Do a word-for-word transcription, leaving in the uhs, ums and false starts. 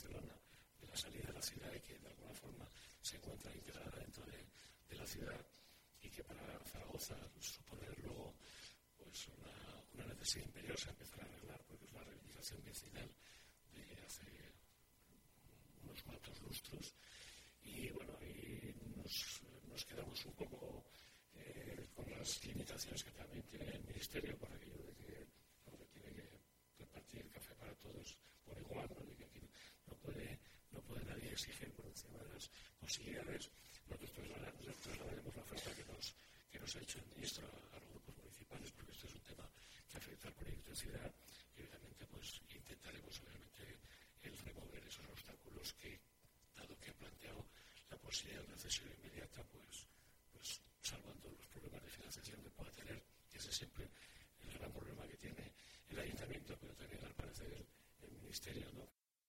Barcelona, de la salida de la ciudad y que de alguna forma se encuentra integrada dentro de, de la ciudad y que para Zaragoza supone luego pues una, una necesidad imperiosa empezar a arreglar porque es la reivindicación vecinal de hace unos cuantos lustros y bueno, y nos, nos quedamos un poco eh, con las limitaciones que también tiene el Ministerio por aquello de que, ¿no? que tiene que repartir el café para todos por igual, ¿no? Y que aquí no puede, no puede nadie exigir por encima de las posibilidades. Nosotros trasladaremos la oferta que nos, que nos ha hecho el ministro a, a los grupos municipales porque este es un tema que afecta al proyecto de ciudad y obviamente pues intentaremos obviamente el remover esos obstáculos que, dado que ha planteado la posibilidad de accesión inmediata, pues, pues salvando los problemas de financiación que pueda tener, que ese es siempre el gran problema que tiene el ayuntamiento, pero también al parecer el, el ministerio, ¿no?